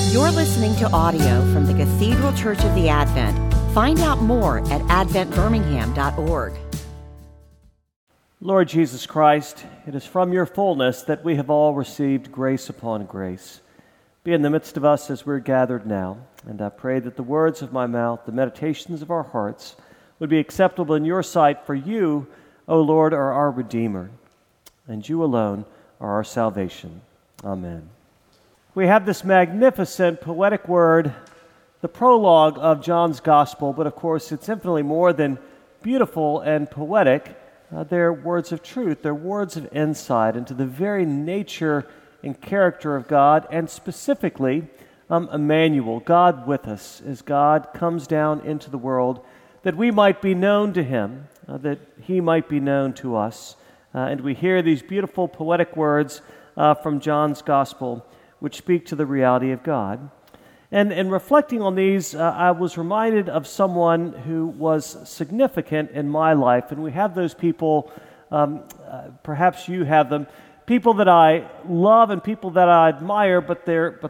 You're listening to audio from the Cathedral Church of the Advent. Find out more at adventbirmingham.org. Lord Jesus Christ, it is from your fullness that we have all received grace upon grace. Be in the midst of us as we're gathered now, and I pray that the words of my mouth, the meditations of our hearts, would be acceptable in your sight, for you, O Lord, are our Redeemer, and you alone are our salvation. Amen. We have this magnificent poetic word, the prologue of John's Gospel, but of course it's infinitely more than beautiful and poetic. They're words of truth, they're words of insight into the very nature and character of God, and specifically Emmanuel, God with us, as God comes down into the world, that we might be known to Him, that He might be known to us. And we hear these beautiful poetic words from John's Gospel, which speak to the reality of God. And in reflecting on these, I was reminded of someone who was significant in my life, and we have those people, perhaps you have them, people that I love and people that I admire, but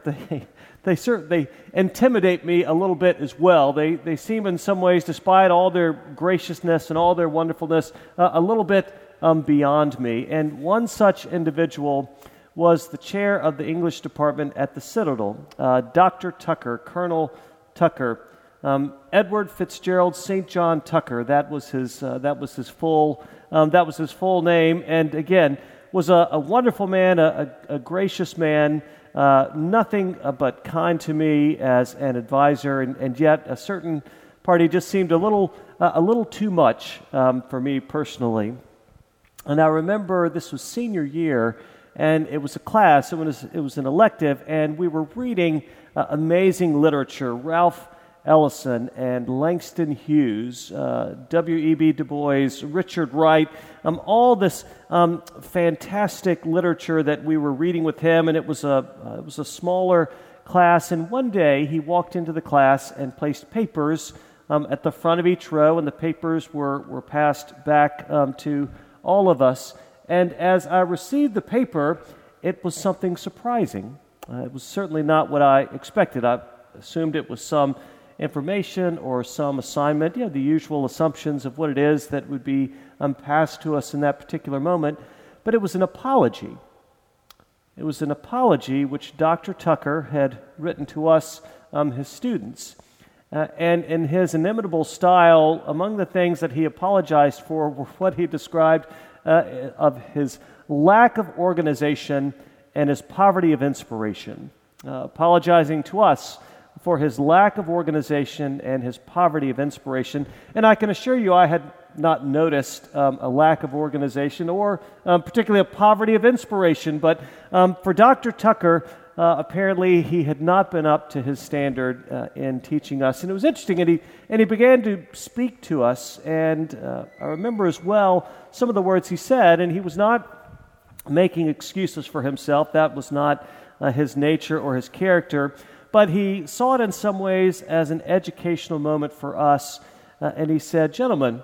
they certainly intimidate me a little bit as well. They seem in some ways, despite all their graciousness and all their wonderfulness, a little bit beyond me. And one such individual was the chair of the English department at the Citadel, Dr. Tucker, Colonel Tucker, Edward Fitzgerald St. John Tucker. That was his full name. And again, was a wonderful man, a gracious man, nothing but kind to me as an advisor, and yet a certain part he just seemed a little too much for me personally. And I remember this was senior year. And it was a class, it was an elective, and we were reading amazing literature, Ralph Ellison and Langston Hughes, W.E.B. Du Bois, Richard Wright, all this fantastic literature that we were reading with him, and it was a smaller class. And one day he walked into the class and placed papers at the front of each row, and the papers were passed back to all of us. And as I received the paper, it was something surprising. It was certainly not what I expected. I assumed it was some information or some assignment, the usual assumptions of what it is that would be passed to us in that particular moment. But it was an apology. It was an apology which Dr. Tucker had written to us, his students. And in his inimitable style, among the things that he apologized for were what he described of his lack of organization and his poverty of inspiration, apologizing to us for his lack of organization and his poverty of inspiration. And I can assure you I had not noticed a lack of organization or particularly a poverty of inspiration, but for Dr. Tucker, apparently he had not been up to his standard in teaching us. And it was interesting, and he began to speak to us, and I remember as well some of the words he said, and he was not making excuses for himself. That was not his nature or his character, but he saw it in some ways as an educational moment for us, and he said, "Gentlemen,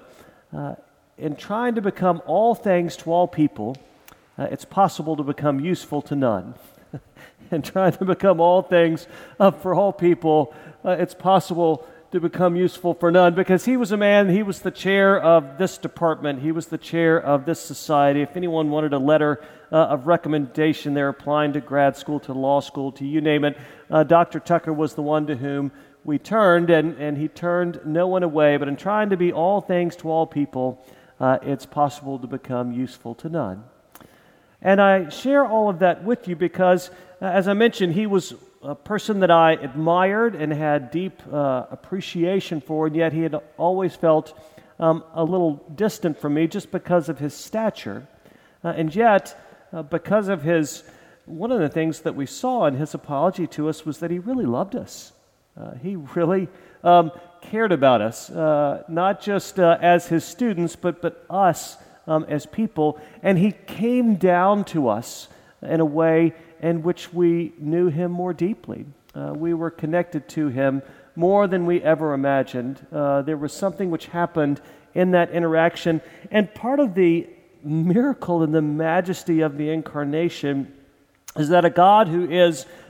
in trying to become all things to all people, it's possible to become useful to none." And trying to become all things for all people, it's possible to become useful for none, because he was a man, he was the chair of this department, he was the chair of this society. If anyone wanted a letter of recommendation, they're applying to grad school, to law school, to you name it, Dr. Tucker was the one to whom we turned, and he turned no one away. But in trying to be all things to all people, it's possible to become useful to none. And I share all of that with you because, as I mentioned, he was a person that I admired and had deep appreciation for, and yet he had always felt a little distant from me just because of his stature. And yet, because of one of the things that we saw in his apology to us was that he really loved us. He really cared about us, not just as his students, but us as people, and he came down to us in a way in which we knew him more deeply. We were connected to him more than we ever imagined. There was something which happened in that interaction, and part of the miracle and the majesty of the incarnation is that a God who is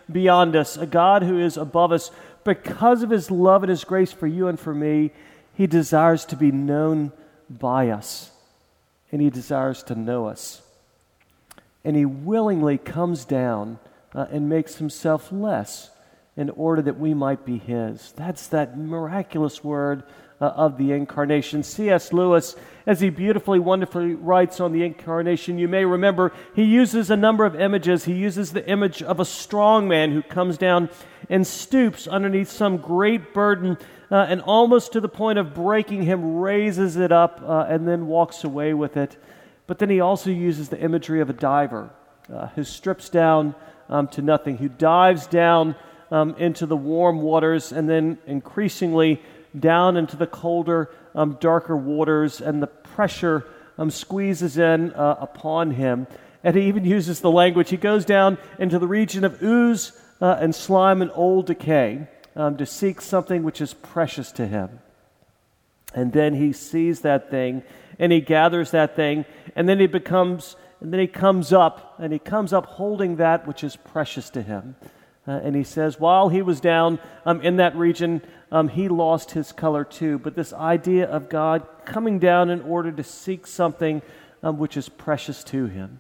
beyond us, a God who is above us. Because of his love and his grace for you and for me, he desires to be known by us, and he desires to know us. And he willingly comes down and makes himself less in order that we might be his. That's that miraculous word of the incarnation. C.S. Lewis, as he beautifully, wonderfully writes on the incarnation, you may remember he uses a number of images. He uses the image of a strong man who comes down and stoops underneath some great burden and almost to the point of breaking him, raises it up and then walks away with it. But then he also uses the imagery of a diver who strips down to nothing, who dives down into the warm waters and then increasingly down into the colder, darker waters, and the pressure squeezes in upon him. And he even uses the language, he goes down into the region of ooze and slime and old decay to seek something which is precious to him. And then he sees that thing, and he gathers that thing, and then he comes up holding that which is precious to him. And he says, while he was down in that region, he lost his color too. But this idea of God coming down in order to seek something which is precious to him.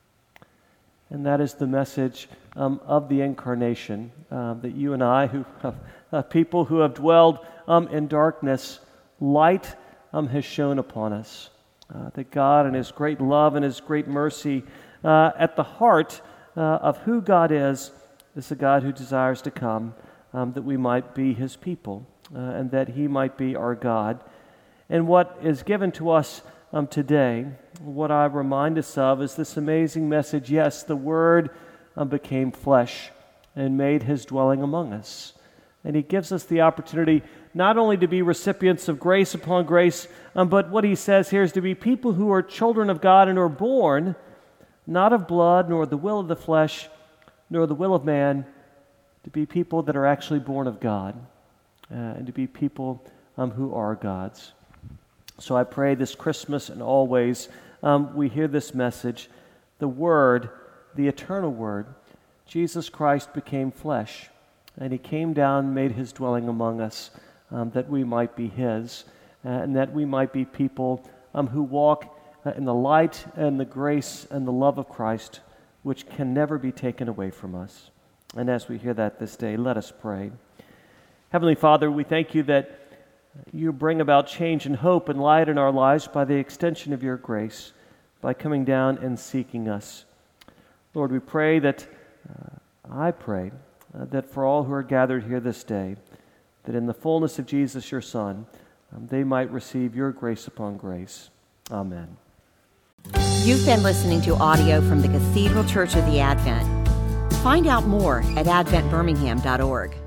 And that is the message of the incarnation, that you and I, who have people who have dwelled in darkness, light has shone upon us. That God in his great love and his great mercy, at the heart of who God is a God who desires to come, that we might be his people, and that he might be our God. And what is given to us today, what I remind us of, is this amazing message. Yes, the Word became flesh and made his dwelling among us. And he gives us the opportunity not only to be recipients of grace upon grace, but what he says here is to be people who are children of God and are born not of blood, nor the will of the flesh, nor the will of man, to be people that are actually born of God, and to be people who are God's. So I pray this Christmas and always we hear this message. The Word, the eternal Word, Jesus Christ became flesh, and he came down and made his dwelling among us, that we might be his, and that we might be people who walk in the light and the grace and the love of Christ, which can never be taken away from us. And as we hear that this day, let us pray. Heavenly Father, we thank you that you bring about change and hope and light in our lives by the extension of your grace, by coming down and seeking us. Lord, we pray that, I pray, that for all who are gathered here this day, that in the fullness of Jesus, your Son, they might receive your grace upon grace. Amen. You've been listening to audio from the Cathedral Church of the Advent. Find out more at adventbirmingham.org.